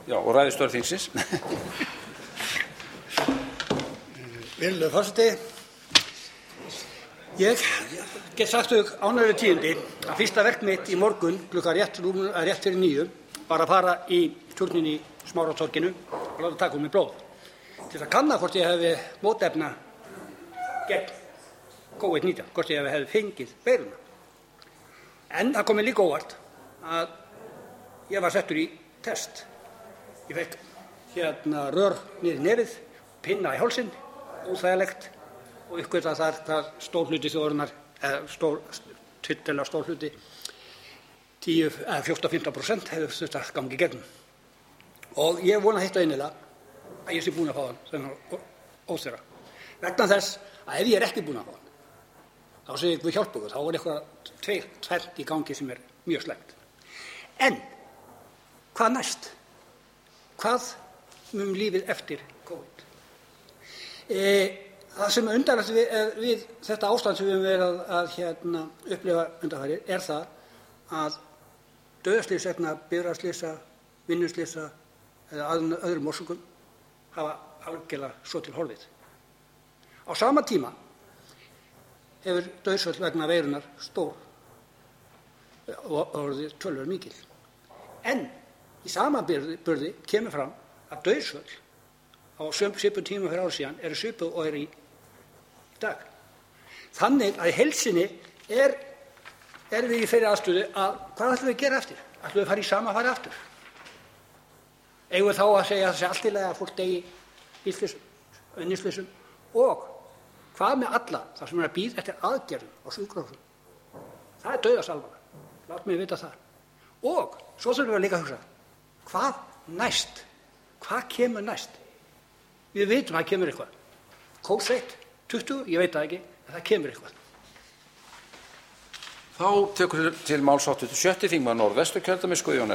Já, og ræðustjóri þingsins. Virðulegur forseti, ég get sagt ánægjuleg tíðindi að fyrsta verk mitt í morgun klukkan rétt fyrir 9 var að fara í turninn í Smáratorginu og láta taka úr mig blóð til að kanna hvort ég hefði mótefna gegn COVID-19, hvort ég hefði fengið veiruna. En það kom mér líka óvart að ég var settur í test. Ég fekk rör niður í nefið, pinna í hálsinn, óþægilegt og uppgötvað þar stór hluti þjóðarinnar, tiltölulega stór hluti, 14-15% hefur þurft að ganga í gegnum. Og ég vona heitt og innilega að ég sé búinn að fá hann, þennan óþæra. Vegna þess að ef ég ekki búinn að fá hann, þá segir Guð hjálpa okkur, þá eitthvað tvennt í gangi sem mjög slæmt. En hvað næst? Hvað lífið eftir COVID? Það sem er undarlegt við þetta ástand sem við höfum verið að upplifa undanfarið er það að dauðaslys vegna bifreiðaslysa, vinnuslysa eða öðrum orsökum hafa algjörlega svo til horfið. Á sama tíma hefur dauðsföll vegna veirunar stór og orðið töluvert mikil. En í samanburði kemur fram að dauðsföll á svipuðum tíma fyrir ár síðan eru svipuð og eru í dag. Þannig að í heilsinni erum við í þeirri aðstöðu að hvað ætlum við að gera eftir? Ætlum við að fara í sama fari aftur? Eigum við þá að segja að það sé allt í lagi að fólk deyi bílslysum, vinnuslysum og hvað með alla þar sem er að bíða eftir aðgerðum á sjúkrahúsum? Það er dauðasalvara. Lát mig vita það. Og svo þurfum við líka að hugsa, hvað næst? Hvað kemur næst? Við vitum að það kemur eitthvað. COVID 20, ég veit það ekki, en það kemur eitthvað. Þá tekur til máls hv. 6. þingmaður Norðvesturkjördæmis Guðjón